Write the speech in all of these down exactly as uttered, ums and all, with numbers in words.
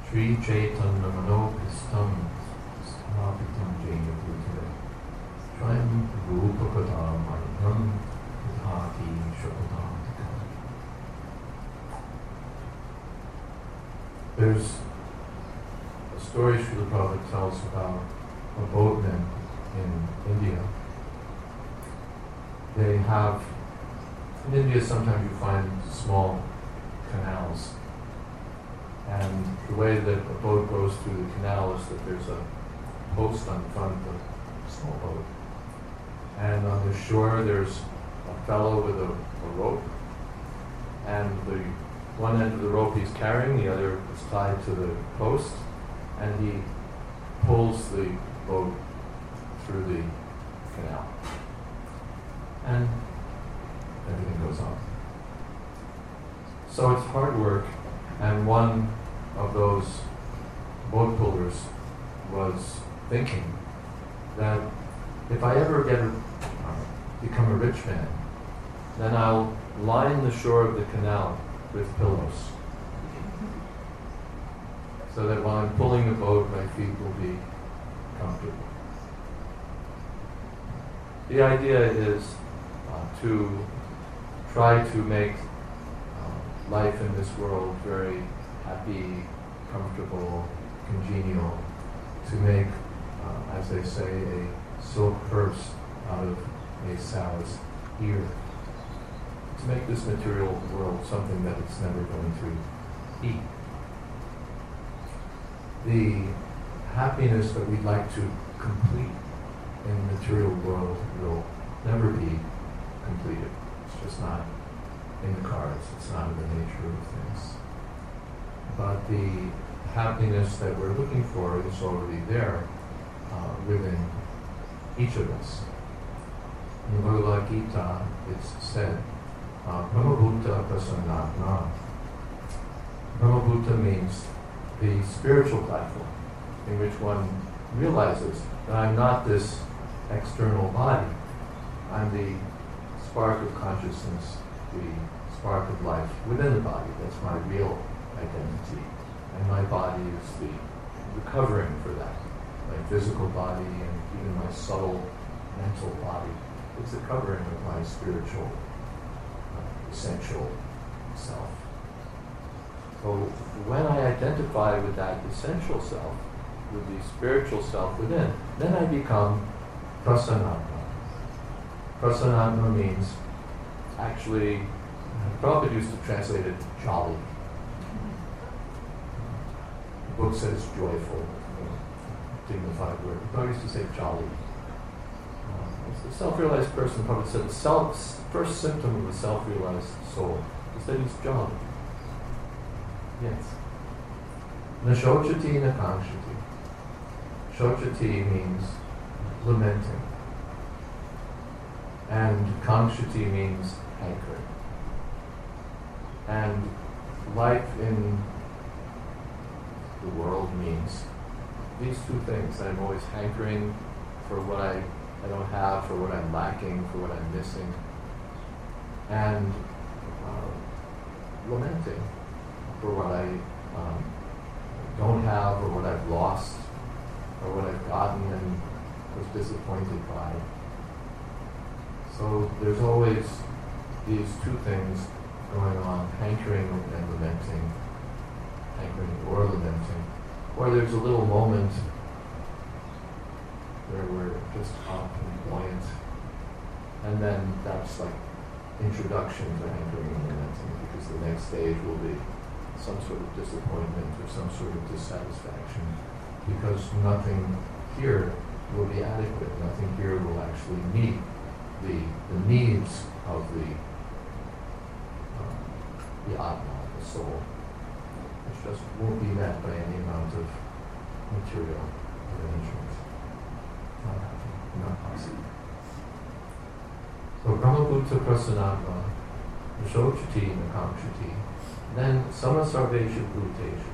Sri Chaitanya Manopistam Sthapitam Jaya Bhutale Swayam Rupapada Margam Vidhati Shakudantikam. There's a story Srila Prabhupada tells about a boatman in India. They have, in India sometimes you find small canals. And the way that a boat goes through the canal is that there's a post on the front of the small boat. And on the shore there's a fellow with a, a rope. And the one end of the rope he's carrying, the other is tied to the post. And he pulls the boat through the canal. And everything goes on. So it's hard work. And one of those boat pullers was thinking that if I ever get a, uh, become a rich man, then I'll line the shore of the canal with pillows, so that while I'm pulling the boat, my feet will be comfortable. The idea is uh, to try to make life in this world very happy, comfortable, congenial, to make, uh, as they say, a silk purse out of a sow's ear. To make this material world something that it's never going to be. The happiness that we'd like to complete in the material world will never be completed. It's just not in the cards. It's not in the nature of things. But the happiness that we're looking for is already there uh, within each of us. In Bhagavad Gita, it's said, Brahmabhuta Prasannatma. Brahmabhuta means the spiritual platform in which one realizes that I'm not this external body. I'm the spark of consciousness, the spark of life within the body. That's my real identity. And my body is the, the covering for that. My physical body and even my subtle mental body. It's the covering of my spiritual, uh, essential self. So when I identify with that essential self, with the spiritual self within, then I become prasannatma. Prasannatma means actually, Prabhupada used to translate it jolly. The book says joyful, you know, dignified word. Prabhupada used to say jolly. Uh, the self-realized person, Prabhupada said the self, first symptom of a self-realized soul is that he's jolly. Yes. Na shochati na kankshati. Shochati means lamenting. And kankshati means hankering. And life in the world means these two things. I'm always hankering for what I, I don't have, for what I'm lacking, for what I'm missing. And uh, lamenting for what I um, don't have, or what I've lost, or what I've gotten and was disappointed by. So there's always these two things going on, hankering and lamenting, hankering or lamenting. Or there's a little moment where we're just up and buoyant, and then that's like introduction to hankering and lamenting, because the next stage will be some sort of disappointment or some sort of dissatisfaction, because nothing here will be adequate, nothing here will actually meet the, the needs of the uh, the Atma, the soul, which just won't be met by any amount of material arrangement. Not happening, not possible. So Brahmabhuta Prasannatma, Shochati Nakamshati, then Samasarvesha Bhuteshu.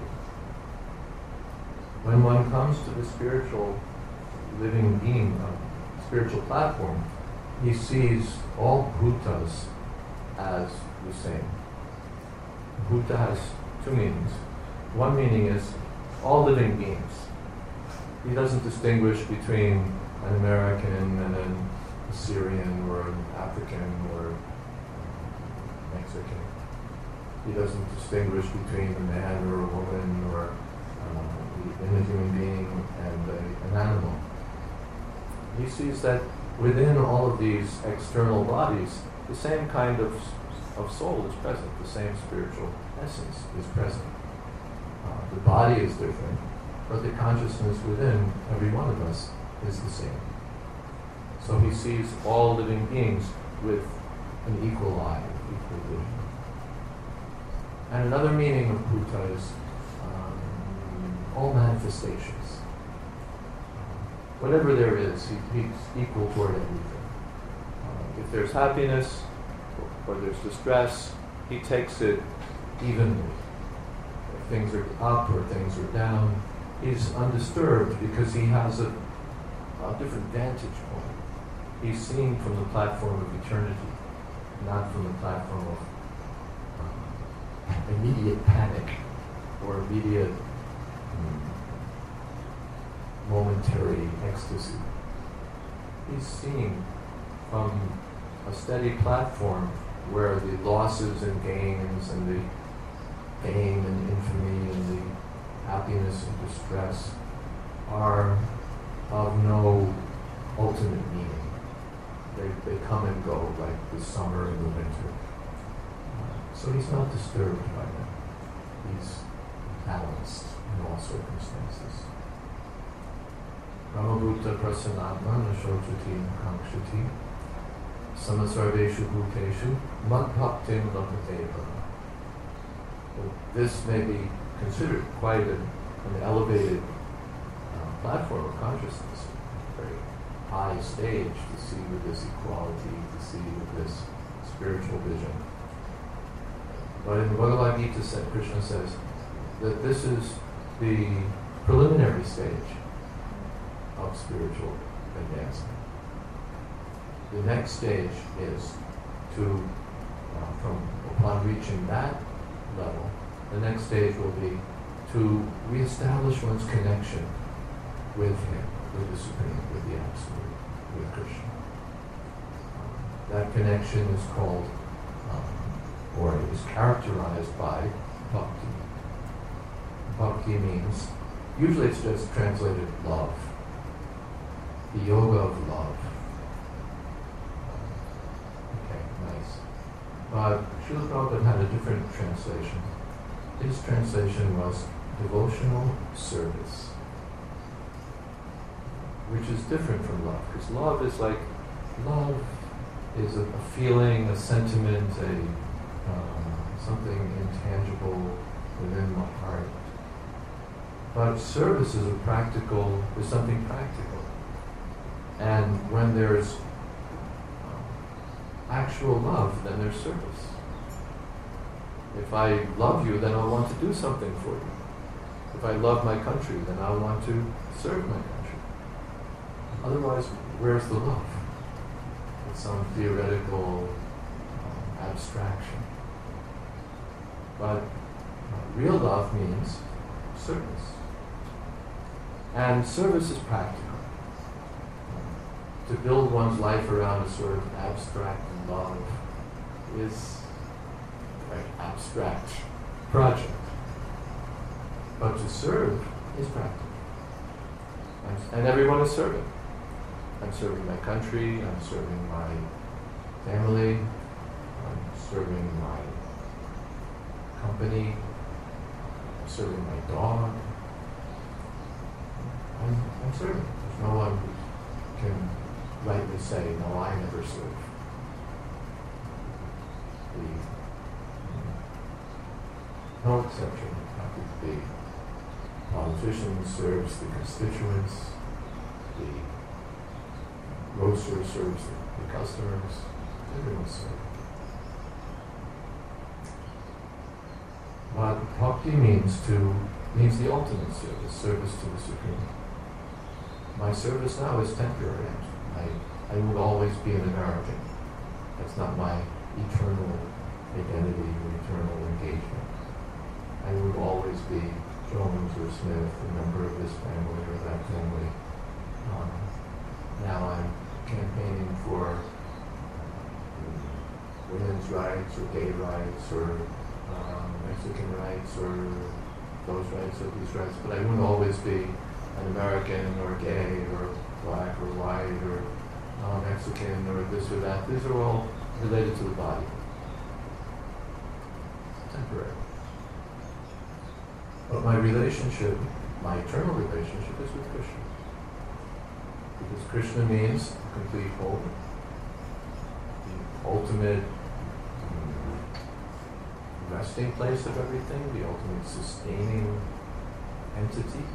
When one comes to the spiritual living being, uh, spiritual platform, he sees all bhutas as the same. Bhuta has two meanings. One meaning is all living beings. He doesn't distinguish between an American and an Syrian or an African or Mexican. He doesn't distinguish between a man or a woman or uh, a human being and a, an animal. He sees that within all of these external bodies, the same kind of, of soul is present, the same spiritual essence is present. Uh, the body is different, but the consciousness within every one of us is the same. So he sees all living beings with an equal eye, equal vision. And another meaning of Bhuta is um, all manifestations. Whatever there is, he, he's equal toward everything. Uh, if there's happiness or, or there's distress, he takes it evenly. If things are up or things are down, he's undisturbed because he has a, a different vantage point. He's seen from the platform of eternity, not from the platform of um, immediate panic or immediate um, momentary ecstasy. He's seeing from a steady platform where the losses and gains and the fame and infamy and the happiness and distress are of no ultimate meaning. They, they come and go like the summer and the winter. Uh, so he's not disturbed by them. He's balanced in all circumstances. Brahmabhuta prasanatma nashojati nakangshati samasarveshu bhuteshu madbhaktim lapateva. This may be considered quite a, an elevated uh, platform of consciousness, a very high stage to see with this equality, to see with this spiritual vision. But in the Bhagavad Gita, Krishna says that this is the preliminary stage of spiritual advancement. The next stage is to, uh, from upon reaching that level, the next stage will be to reestablish one's connection with Him, with the Supreme, with the Absolute, with Krishna. Um, that connection is called, um, or is characterized by bhakti. Bhakti means, usually it's just translated love, the yoga of love. Okay, nice. But Srila Prabhupada had a different translation. His translation was devotional service, which is different from love, because love is like, love is a, a feeling, a sentiment, a uh, something intangible within my heart. But service is a practical, is something practical. And when there's um, actual love, then there's service. If I love you, then I'll want to do something for you. If I love my country, then I'll want to serve my country. Otherwise, where's the love? It's some theoretical um, abstraction. But uh, real love means service. And service is practical. To build one's life around a sort of abstract love is a very abstract project. But to serve is practical. And, and everyone is serving. I'm serving my country, I'm serving my family, I'm serving my company, I'm serving my dog. I'm, I'm serving. There's no one who can rightly say, no, I never serve. The, no exception. The politician serves the constituents, the grocer serves the, the customers, everyone serves. But bhakti means to means the ultimate service, service to the Supreme. My service now is temporary. I, I will always be an American. That's not my eternal identity or eternal engagement. I will always be Jones or Smith, a member of this family or that family. Um, now I'm campaigning for women's rights or gay rights or um, Mexican rights or those rights or these rights, but I wouldn't always be an American or gay or black or white or uh, Mexican or this or that. These are all related to the body. Temporary. But my relationship, my eternal relationship is with Krishna. Because Krishna means complete whole, the ultimate resting place of everything, the ultimate sustaining entity.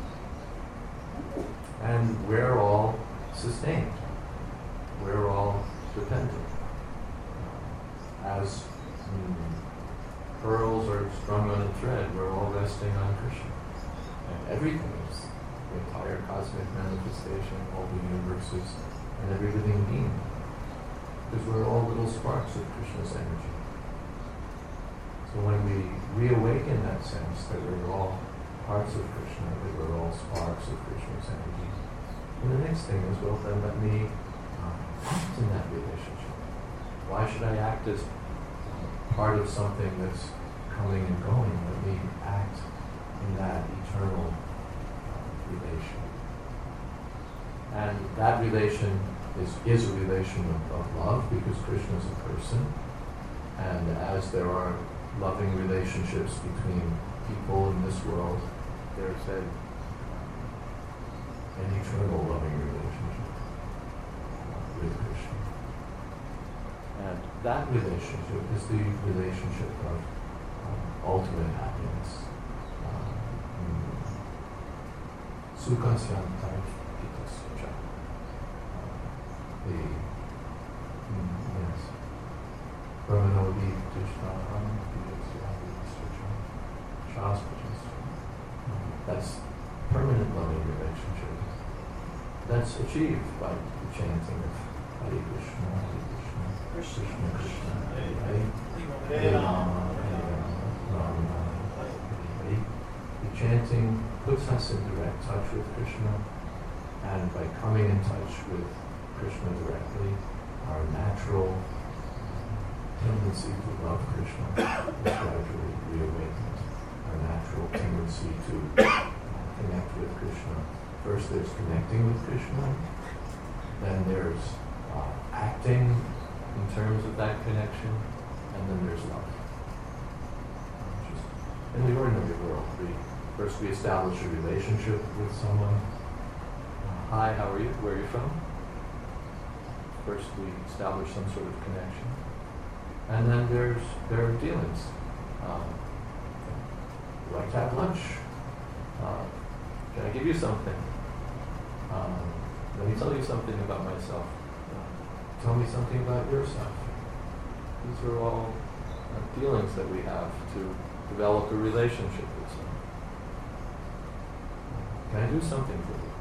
And we're all sustained. We're all dependent. As mm, pearls are strung on a thread, we're all resting on Krishna. And everything is, the entire cosmic manifestation, all the universes, and every living being. Because we're all little sparks of Krishna's energy. So when we reawaken that sense that we're all parts of Krishna, that we're all sparks of Krishna's energy, and the next thing is, well, then let me uh, act in that relationship. Why should I act as part of something that's coming and going? Let me act in that eternal uh, relation. And that relation is, is a relation of, of love, because Krishna is a person. And as there are loving relationships between people in this world, there's a, an eternal loving relationship uh, with Krishna. And that relationship is the relationship of um, ultimate happiness. Sukha Syantai Hitasya. The, mm, yes. Brahmanodi Tishnaham That's permanent loving relationship. That's achieved by the chanting of Hare Krishna, Hare Krishna, Krishna Krishna, Hare Hare, Hare Rama, Hare Rama, Rama Rama, Hare Hare. The chanting puts us in direct touch with Krishna, and by coming in touch with Krishna directly, our natural tendency to love Krishna is gradually reawakened. Our natural tendency to uh, connect with Krishna. First there's connecting with Krishna, then there's uh, acting in terms of that connection, and then there's love. Just in the ordinary world, we, first we establish a relationship with someone. Uh, Hi, how are you? Where are you from? First we establish some sort of connection. And then there's there are dealings. Um, would you like to have lunch? Uh, can I give you something? Um, let me tell you something about myself. Uh, tell me something about yourself. These are all uh, dealings that we have to develop a relationship with someone. Can I do something for you?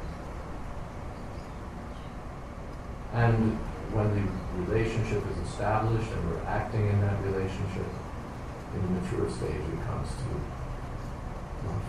And when the relationship is established and we're acting in that relationship, in the mature stage it comes to love.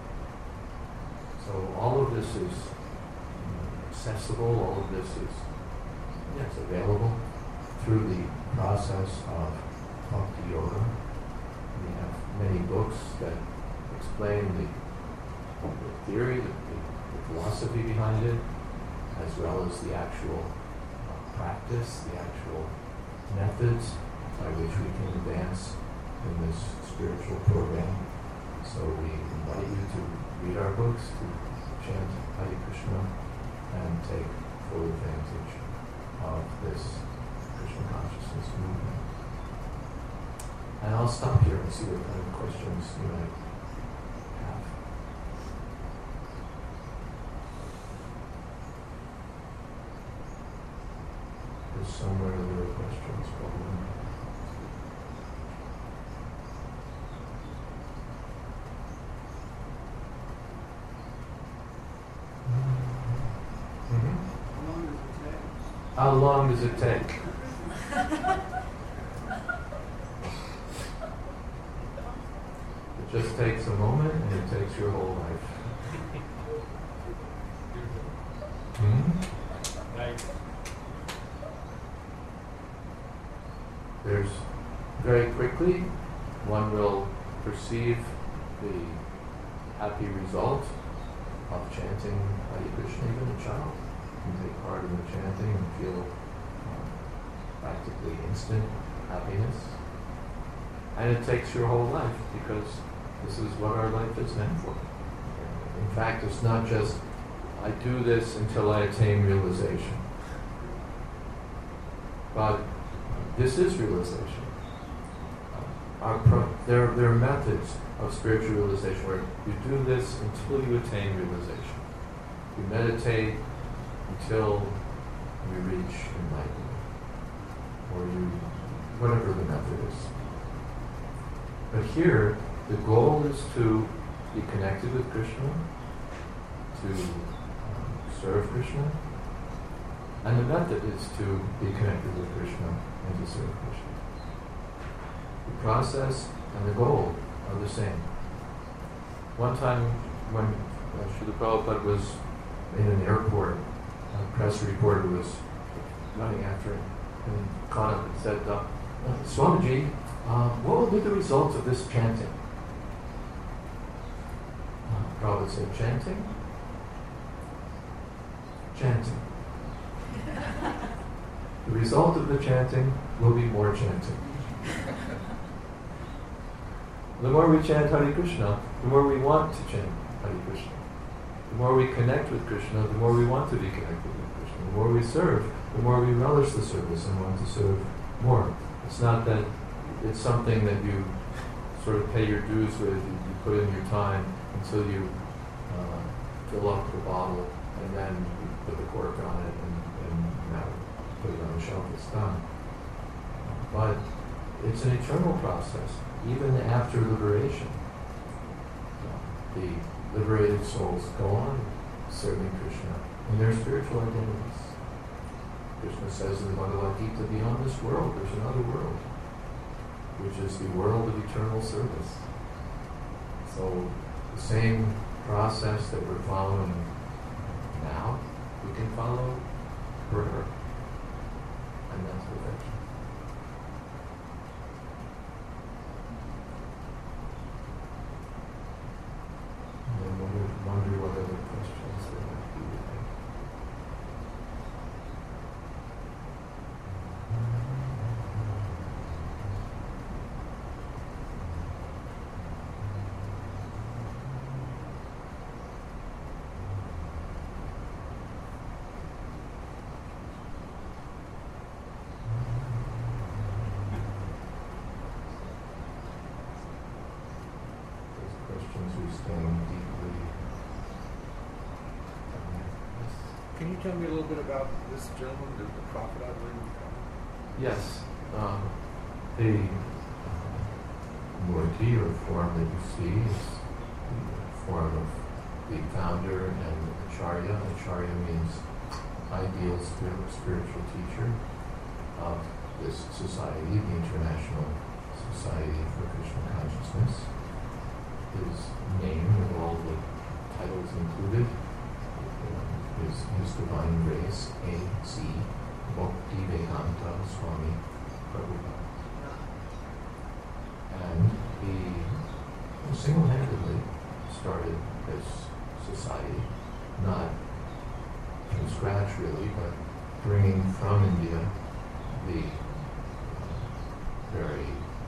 So all of this is accessible, all of this is yes, available through the process of Bhakti Yoga. We have many books that explain the, the theory, the, the, the philosophy behind it, as well as the actual practice, the actual methods by which we can advance in this spiritual program. So we invite you to read our books, to chant Hare Krishna, and take full advantage of this Krishna consciousness movement. And I'll stop here and see what kind of questions you might have. Somewhere there are questions probably. Mm-hmm. How long does it take? It just takes a moment and it takes your whole life. Hmm? Right. There's very quickly one will perceive the happy result of chanting Hare Krishna. Even a child can take part in the chanting and feel um, practically instant happiness. And it takes your whole life, because this is what our life is meant for. In fact, it's not just, I do this until I attain realization. But this is realization. Our pro- there, there are methods of spiritual realization where you do this until you attain realization. You meditate until you reach enlightenment, or you, whatever the method is. But here, the goal is to be connected with Krishna, to um, serve Krishna, and the method is to be connected with Krishna and to serve Krishna. The process and the goal are the same. One time when uh, Srila Prabhupada was in an airport, a press reporter was running after him and caught him and said, uh, Swamiji, uh, what will be the results of this chanting? Uh, Prabhupada said, chanting? Chanting. The result of the chanting will be more chanting. The more we chant Hare Krishna, the more we want to chant Hare Krishna. The more we connect with Krishna, the more we want to be connected with Krishna. The more we serve, the more we relish the service and want to serve more. It's not that it's something that you sort of pay your dues with, you, you put in your time until you uh, fill up the bottle, and then you put the cork on it and, and now put it on the shelf, it's done. But it's an eternal process, even after liberation. The liberated souls go on serving Krishna in their spiritual identities. Krishna says in the Bhagavad Gita, beyond this world, there's another world, which is the world of eternal service. So the same process that we're following now, we can follow forever. And that's perfection. And I wonder, wonder what other questions there might be today. Can you tell me a little bit about this gentleman, the, the prophet, I believe? Yes. Um, the murti, or form that you see, is the form of the founder and acharya. Acharya means ideal spiritual teacher of this society, the International Society for Krishna Consciousness. His name, with all the titles included, is His Divine Grace, A C Bhaktivedanta Swami Prabhupada. And he single-handedly started this society, not from scratch really, but bringing from India the very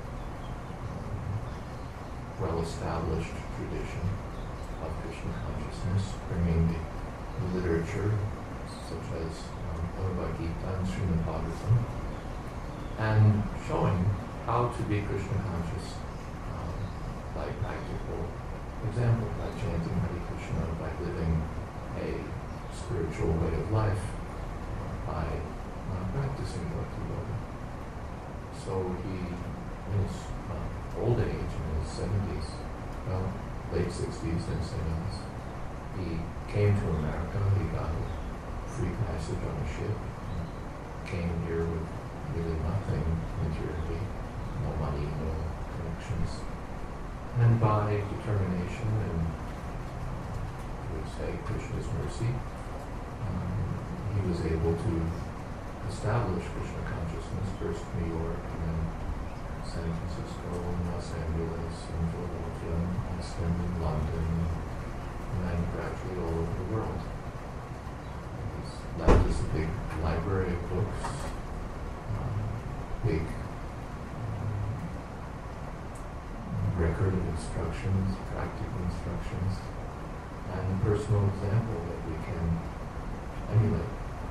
well-established tradition of Krishna consciousness, bringing the literature such as um, Bhagavad Gita and Srimad Bhagavatam, and showing how to be Krishna conscious um, by practical example, by chanting Hare Krishna, by living a spiritual way of life, by uh, practicing Bhakti Yoga. So he, in his uh, old age, in his seventies, well, late sixties and seventies, he came to America. He got a free passage on a ship, came here with really nothing materially, no money, no connections, And by determination and, we say, Krishna's mercy, um, he was able to establish Krishna consciousness, first New York, and then San Francisco, Los Angeles, and Philadelphia, Boston, and London, and then gradually all over the world. He's left us a big library of books, um, big record of instructions, practical instructions, and a personal example that we can emulate.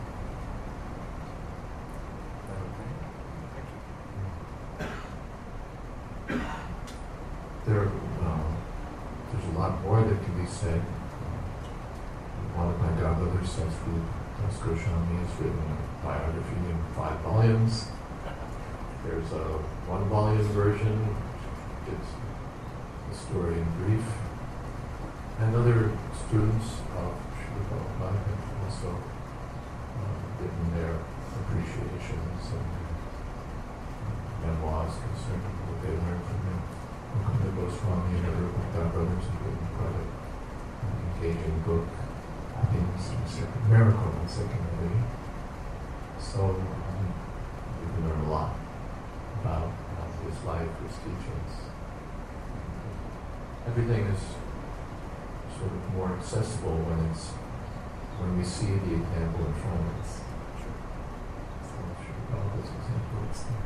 There, um, there's a lot more that can be said. One of my godbrothers, Sanskrit Das Goswami, has written a biography in five volumes. There's a one-volume version, which is the story in brief. And other students of Srila Prabhupada have also uh, given their appreciations and memoirs concerning what they learned from him. Mukunda Goswami and other godbrothers have written quite a, an engaging book, Happiness and Second Miracle and Second Way. So um, you can learn a lot about uh, his life, his teachings. Everything is sort of more accessible when it's when we see the example in front of us. So I'm sure all those examples there.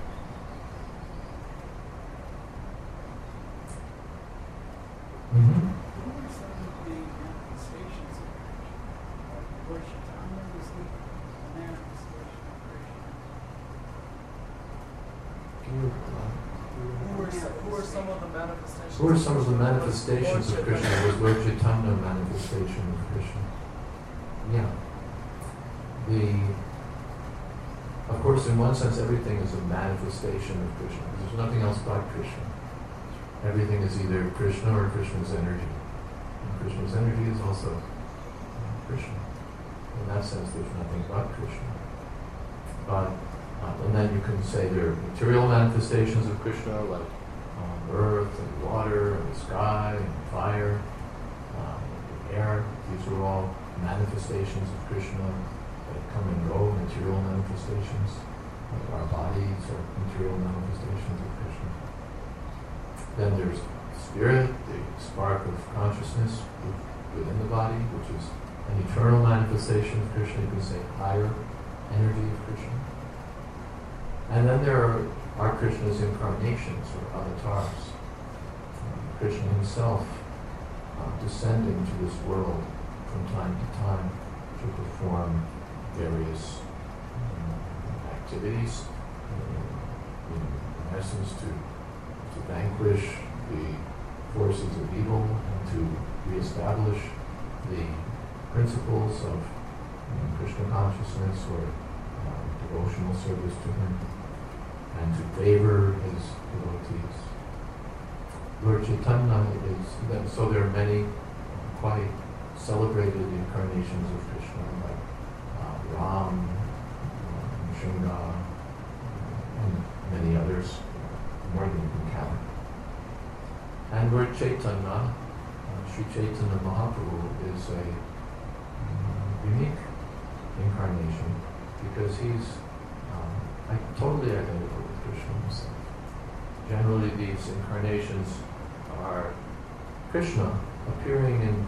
Mm-hmm. Who are some of the manifestations of Krishna? Like Lord Chaitanya was the manifestation of Krishna. Can you, uh, Who are, some, who are some of the manifestations? Who are some of the manifestations Lord of Krishna? Was Lord Chaitanya a manifestation of Krishna? Yeah. The, of course, in one sense, everything is a manifestation of Krishna. There's nothing else but Krishna. Everything is either Krishna or Krishna's energy. And Krishna's energy is also uh, Krishna. In that sense, there's nothing but Krishna. But Uh, and then you can say there are material manifestations of Krishna, like um, earth and water and the sky and fire, um, the air. These are all manifestations of Krishna that come and go, material manifestations. Like our bodies are material manifestations of Krishna. Then there's spirit, the spark of consciousness within the body, which is an eternal manifestation of Krishna. You can say higher energy of Krishna. And then there are, are Krishna's incarnations, or avatars. Um, Krishna himself uh, descending to this world from time to time to perform various um, activities, uh, in, in essence to, to vanquish the forces of evil and to reestablish the principles of you know, Krishna consciousness or uh, devotional service to him, and to favor his devotees. Lord Chaitanya is, so there are many uh, quite celebrated incarnations of Krishna, like uh, Ram, uh, Shunga, uh, and many others, more than you can count. And Lord Chaitanya, uh, Sri Chaitanya Mahaprabhu, is a uh, unique incarnation because he's um, I totally identical with Krishna himself. Generally, these incarnations are Krishna appearing in,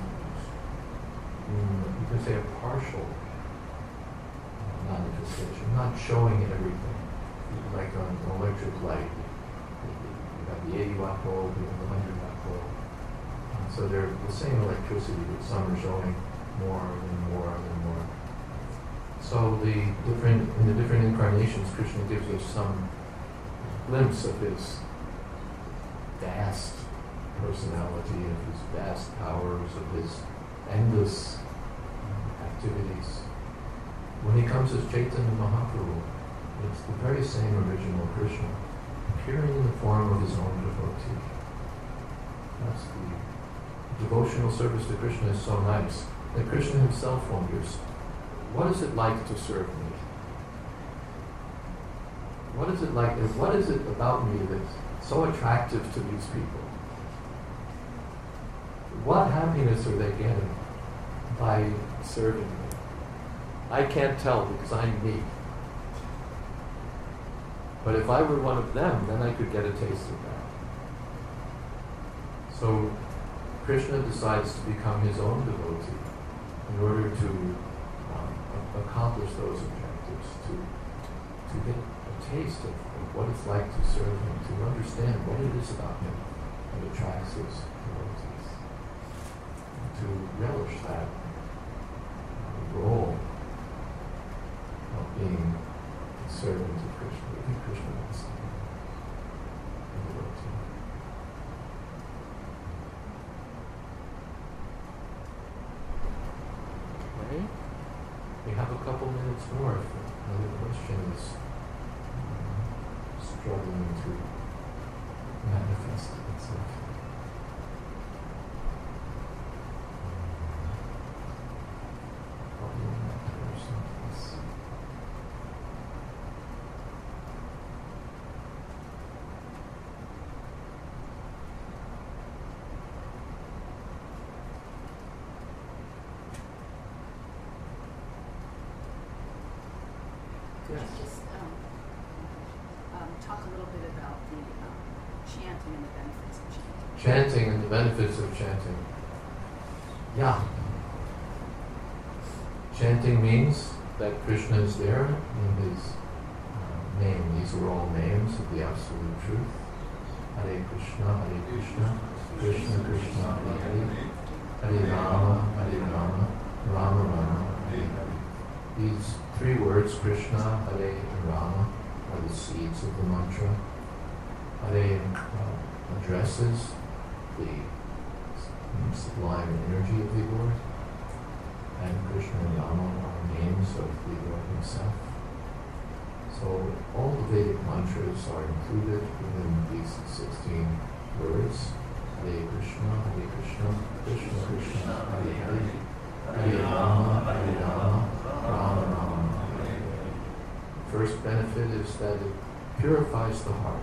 in you can say, a partial uh, manifestation, not showing everything. Like an electric light, you have the eighty watt bulb, you have the one hundred watt bulb. Uh, so they're the same electricity, but some are showing more and more and more. So the different in the different incarnations, Krishna gives us some glimpse of his vast personality, of his vast powers, of his endless uh, activities. When he comes as Chaitanya Mahaprabhu, it's the very same original Krishna, appearing in the form of his own devotee. That's the devotional service to Krishna is so nice that Krishna himself wonders, what is it like to serve me? What is it like? What is it about me that's so attractive to these people? what happiness are they getting by serving me? I can't tell because I'm me. But if I were one of them, then I could get a taste of that. So Krishna decides to become his own devotee in order to um, accomplish those objectives, to, to get a taste of, of what it's like to serve him, to understand what it is about him that attracts his devotees, and to relish that uh, role of being a servant of Krishna. I think Krishna wants to be a devotee. Okay. We have a couple minutes more if another question is um, struggling to manifest itself. Probably not person. Yes. Could you just um, um, talk a little bit about the um, chanting and the benefits of chanting? Chanting and the benefits of chanting. Yeah. Chanting means that Krishna is there in his uh, name. These are all names of the Absolute Truth. Hare Krishna, Hare Krishna, Krishna Krishna, Hare Hare, Hare Rama, Hare Rama, Rama Rama, Hare Hare. These three words, Krishna, Hare, and Rama, are the seeds of the mantra. Hare uh, addresses the sublime energy of the Lord, and Krishna and Rama are names of the Lord himself. So all the Vedic mantras are included within these sixteen words. Hare Krishna, Hare Krishna, Krishna Krishna, Hare Hare, Hare Rama, Hare Rama, Rama Rama, Hare Hare. First benefit is that it purifies the heart.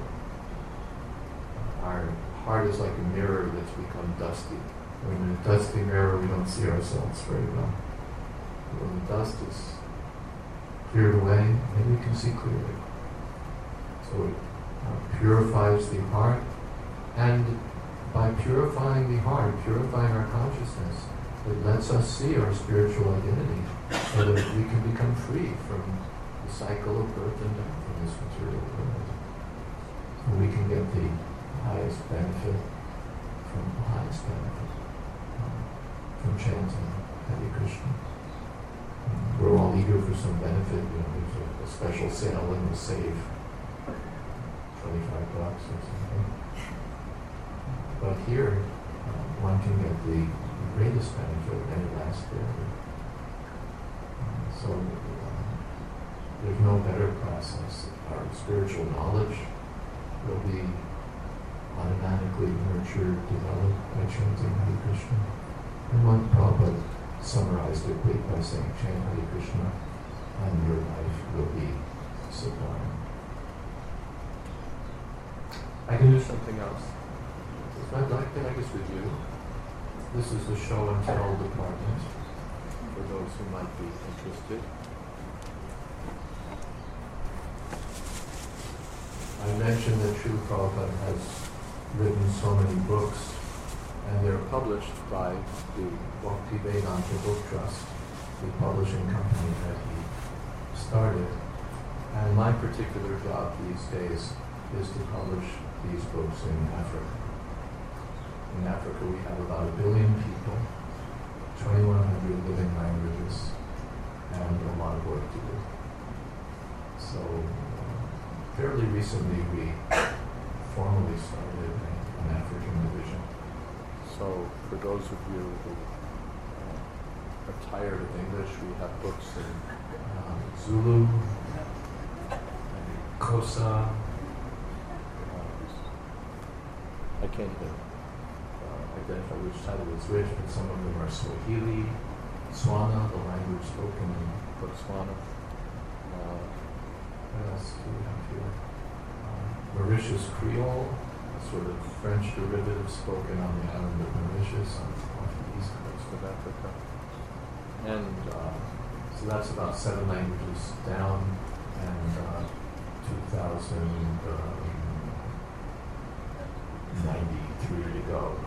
Our heart is like a mirror that's become dusty. When in a dusty mirror, we don't see ourselves very well. But when the dust is cleared away, then we can see clearly. So it uh, purifies the heart, and by purifying the heart, purifying our consciousness, it lets us see our spiritual identity so that we can become free from the cycle of birth and death in this material world. So we can get the highest benefit from the highest benefit um, from chanting Hare Krishna. Um, we're all eager for some benefit. You know, there's a, a special sale and we'll save twenty-five bucks or something. But here, uh, one can get the greatest benefit and it lasts forever. Uh, so uh, there's no better process. Our spiritual knowledge will be automatically nurtured, developed by chanting Hare Krishna. And one Prabhupada summarized it by saying, chant Hare Krishna and your life will be sublime. I can do something else. If I'd like to, I guess with you. This is the show and tell department for those who might be interested. I mentioned that Srila Prabhupada has written so many books, and they're published by the Bhaktivedanta Book Trust, the publishing company that he started. And my particular job these days is to publish these books in Africa. In Africa we have about a billion people, twenty-one hundred living languages, and a lot of work to do. So uh, fairly recently we formally started an African division. So for those of you who uh, are tired of English, we have books in uh, Zulu, and Xhosa, I can't even uh, identify which title is which, but some of them are Swahili, Swana, the language spoken in Botswana. Uh, what else do we have here? Uh, Mauritius Creole, a sort of French derivative spoken on the island of Mauritius, on, on Africa. And uh, so that's about seven languages down, and uh, two thousand ninety-three to go.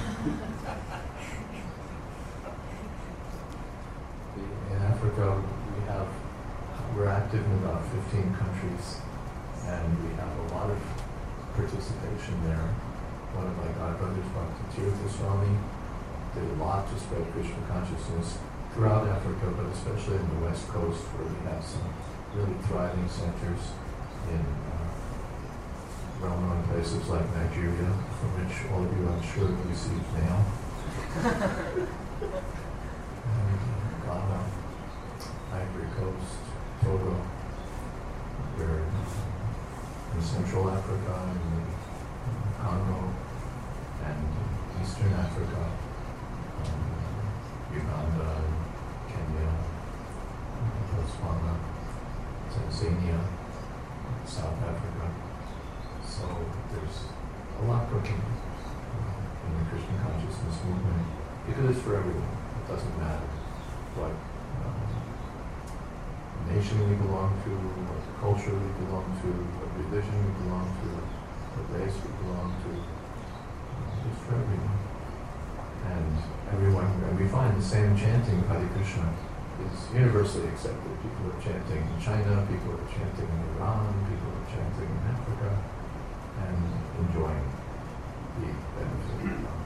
In Africa, we have, we're active in about fifteen countries, and we have a lot of participation there. One of my godbrothers, Bhakti Tirtha Swami, did a lot to spread Krishna consciousness throughout Africa, but especially in the West Coast, where we have some really thriving centers in uh, well-known places like Nigeria, from which all of you, I'm sure, have received mail. And Ghana, Ivory Coast, Togo. We're in Central Africa, in Congo, and Eastern Africa, um, Uganda, Kenya, Botswana, Tanzania, South Africa. So there's a lot cooking uh, in the Christian consciousness movement, because it's for everyone. It doesn't matter what um, nation we belong to, what culture we belong to, what religion we belong to, what race we belong to. Uh, it's for everyone. And everyone, and we find the same chanting Hare Krishna is universally accepted. People are chanting in China, people are chanting in Iran, people are chanting in Africa, and enjoying the benefit.